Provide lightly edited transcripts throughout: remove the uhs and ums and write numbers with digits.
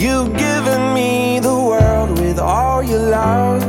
You've given me the world with all your love,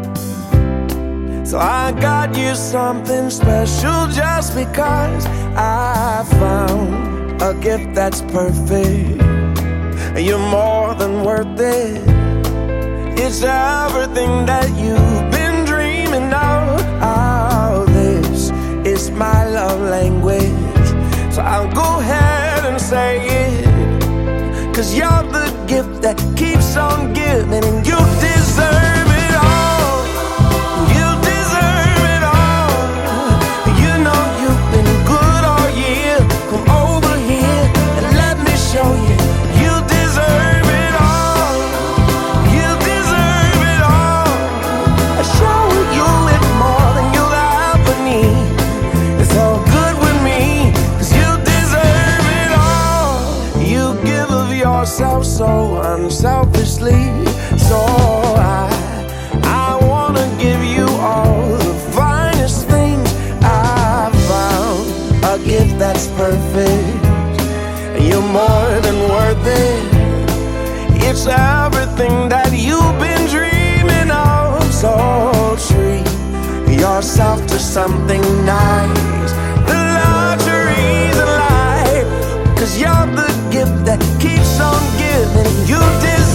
so I got you something special just because I found a gift that's perfect. You're more than worth it. It's everything that you've been dreaming of. Oh, this is my love language, so I'll go ahead and say it, 'cause you're the gift that keeps on giving, and you deserve it all. You deserve it all. You know you've been good all year. Come over here and let me show you. You deserve it all. You deserve it all. I show you it more than you'll ever need. It's all good with me, 'cause you deserve it all. You give of yourself so unselfishly, so I wanna give you all the finest things I've found. A gift that's perfect. You're more than worth it. It's everything that you've been dreaming of. So treat yourself to something nice, the luxuries of life, 'cause you're the gift that keeps on giving. You deserve